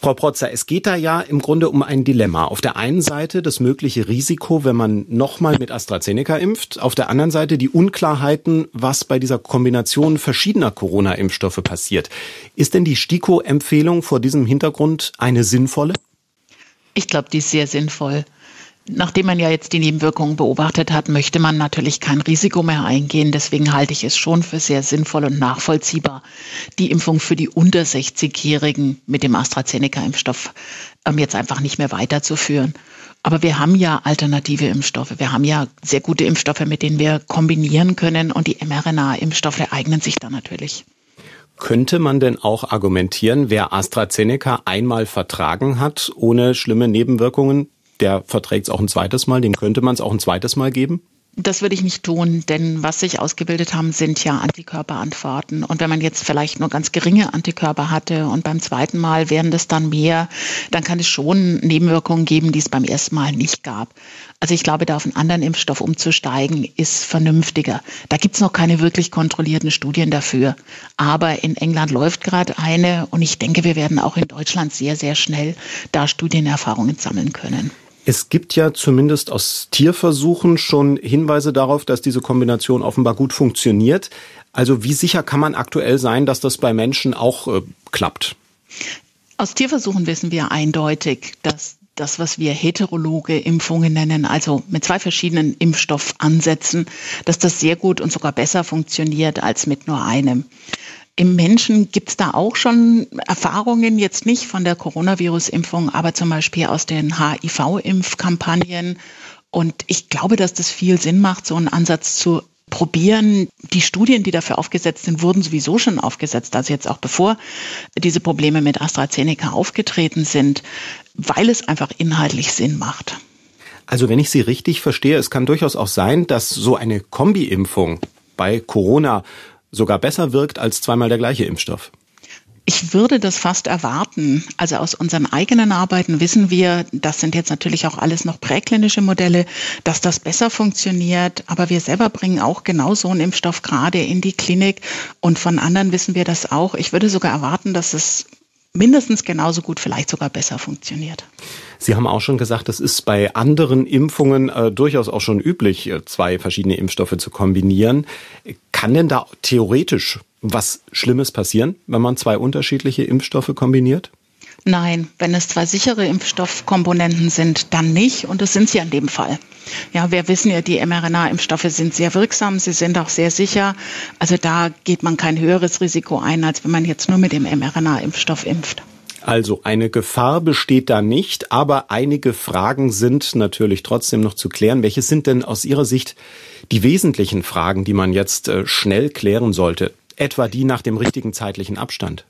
Frau Protzer, es geht da ja im Grunde um ein Dilemma. Auf der einen Seite das mögliche Risiko, wenn man nochmal mit AstraZeneca impft. Auf der anderen Seite die Unklarheiten, was bei dieser Kombination verschiedener Corona-Impfstoffe passiert. Ist denn die STIKO-Empfehlung vor diesem Hintergrund eine sinnvolle? Ich glaube, die ist sehr sinnvoll. Nachdem man ja jetzt die Nebenwirkungen beobachtet hat, möchte man natürlich kein Risiko mehr eingehen. Deswegen halte ich es schon für sehr sinnvoll und nachvollziehbar, die Impfung für die unter 60-Jährigen mit dem AstraZeneca-Impfstoff jetzt einfach nicht mehr weiterzuführen. Aber wir haben ja alternative Impfstoffe. Wir haben ja sehr gute Impfstoffe, mit denen wir kombinieren können. Und die mRNA-Impfstoffe eignen sich da natürlich. Könnte man denn auch argumentieren, wer AstraZeneca einmal vertragen hat, ohne schlimme Nebenwirkungen, der verträgt es auch ein zweites Mal, dem könnte man es auch ein zweites Mal geben? Das würde ich nicht tun, denn was sich ausgebildet haben, sind ja Antikörperantworten. Und wenn man jetzt vielleicht nur ganz geringe Antikörper hatte und beim zweiten Mal wären das dann mehr, dann kann es schon Nebenwirkungen geben, die es beim ersten Mal nicht gab. Also ich glaube, da auf einen anderen Impfstoff umzusteigen, ist vernünftiger. Da gibt es noch keine wirklich kontrollierten Studien dafür. Aber in England läuft gerade eine und ich denke, wir werden auch in Deutschland sehr, sehr schnell da Studienerfahrungen sammeln können. Es gibt ja zumindest aus Tierversuchen schon Hinweise darauf, dass diese Kombination offenbar gut funktioniert. Also wie sicher kann man aktuell sein, dass das bei Menschen auch klappt? Aus Tierversuchen wissen wir eindeutig, dass das, was wir heterologe Impfungen nennen, also mit 2 verschiedenen Impfstoffansätzen, dass das sehr gut und sogar besser funktioniert als mit nur einem. Im Menschen gibt es da auch schon Erfahrungen, jetzt nicht von der Coronavirus-Impfung, aber zum Beispiel aus den HIV-Impfkampagnen. Und ich glaube, dass das viel Sinn macht, so einen Ansatz zu probieren. Die Studien, die dafür aufgesetzt sind, wurden sowieso schon aufgesetzt, also jetzt auch bevor diese Probleme mit AstraZeneca aufgetreten sind, weil es einfach inhaltlich Sinn macht. Also wenn ich Sie richtig verstehe, es kann durchaus auch sein, dass so eine Kombi-Impfung bei Corona sogar besser wirkt als zweimal der gleiche Impfstoff. Ich würde das fast erwarten. Also aus unseren eigenen Arbeiten wissen wir, das sind jetzt natürlich auch alles noch präklinische Modelle, dass das besser funktioniert. Aber wir selber bringen auch genau so einen Impfstoff gerade in die Klinik. Und von anderen wissen wir das auch. Ich würde sogar erwarten, dass es mindestens genauso gut, vielleicht sogar besser funktioniert. Sie haben auch schon gesagt, es ist bei anderen Impfungen durchaus auch schon üblich, 2 verschiedene Impfstoffe zu kombinieren. Kann denn da theoretisch was Schlimmes passieren, wenn man 2 unterschiedliche Impfstoffe kombiniert? Nein, wenn es 2 sichere Impfstoffkomponenten sind, dann nicht. Und das sind sie in dem Fall. Ja, wir wissen ja, die mRNA-Impfstoffe sind sehr wirksam, sie sind auch sehr sicher. Also da geht man kein höheres Risiko ein, als wenn man jetzt nur mit dem mRNA-Impfstoff impft. Also eine Gefahr besteht da nicht, aber einige Fragen sind natürlich trotzdem noch zu klären. Welche sind denn aus Ihrer Sicht die wesentlichen Fragen, die man jetzt schnell klären sollte? Etwa die nach dem richtigen zeitlichen Abstand.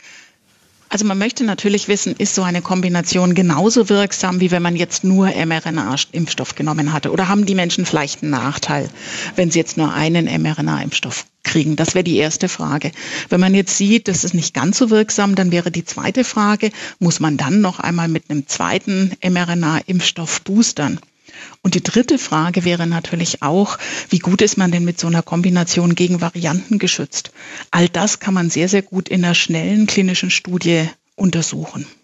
Also man möchte natürlich wissen, ist so eine Kombination genauso wirksam, wie wenn man jetzt nur mRNA-Impfstoff genommen hatte? Oder haben die Menschen vielleicht einen Nachteil, wenn sie jetzt nur einen mRNA-Impfstoff kriegen? Das wäre die erste Frage. Wenn man jetzt sieht, das ist nicht ganz so wirksam, dann wäre die zweite Frage, muss man dann noch einmal mit einem zweiten mRNA-Impfstoff boostern? Und die dritte Frage wäre natürlich auch, wie gut ist man denn mit so einer Kombination gegen Varianten geschützt? All das kann man sehr, sehr gut in einer schnellen klinischen Studie untersuchen.